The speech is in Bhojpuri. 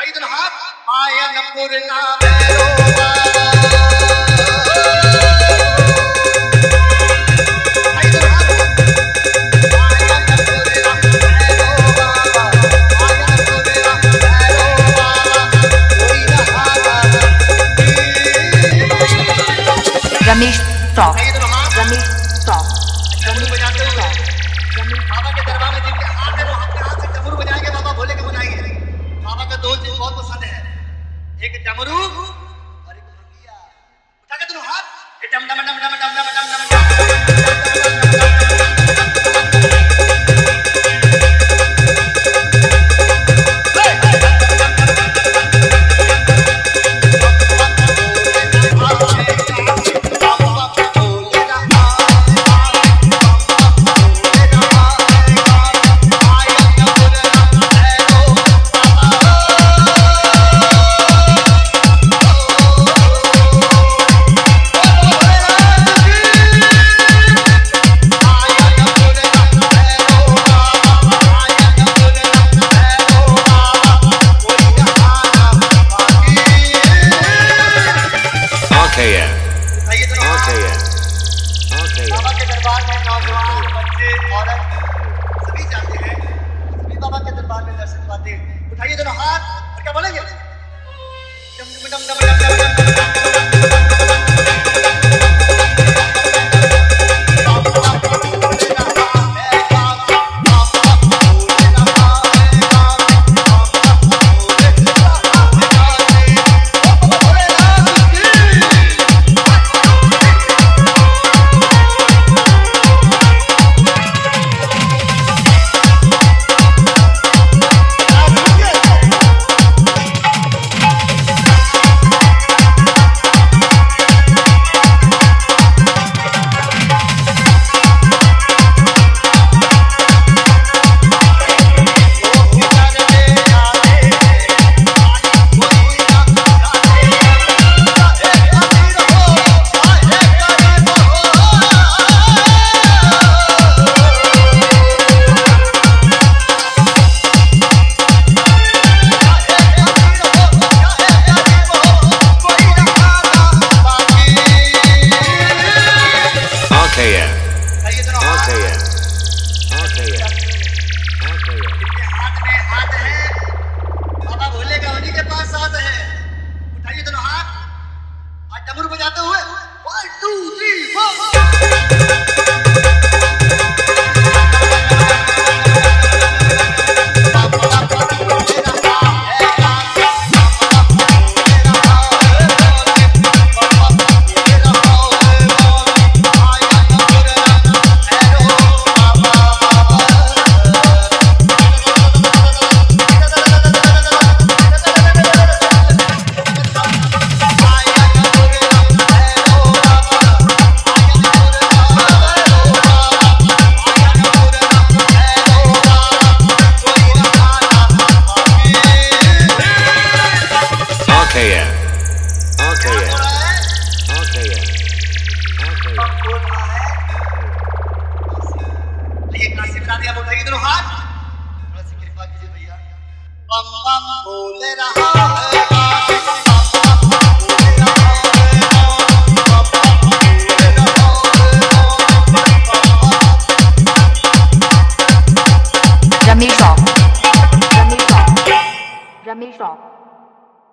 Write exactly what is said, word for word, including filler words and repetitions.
उठाइए दोनों हाथ। आयनपुर नाम रमेश टॉक रमेश टॉक डमरू बजाते हुए बाबा के दरबार में जिनके हाथ है वो अपने हाथ से डमरू बजाएंगे, बाबा भोले के बुलाएंगे। बाबा का दो चीज बहुत पसंद है, एक डमरू और एक भंगिया। उठा के दोनों हाथ, डम डम डम डम डम डम डम डम। बाबा के दरबार में नौजवान बच्चे औरत सभी जाते हैं, सभी बाबा के दरबार में दर्शन पाते हैं। उठाइए दोनों हाथ और क्या बोलेंगे? डम डम डम डम डम डम डम। डमरू बजाते हुए वन टू थ्री फोर। उठाइए दोनों हाथ, थोड़ा सी कृपा कीजिए भैया। बम बम बोले रहा है Ramesh talk Ramesh talk Ramesh talk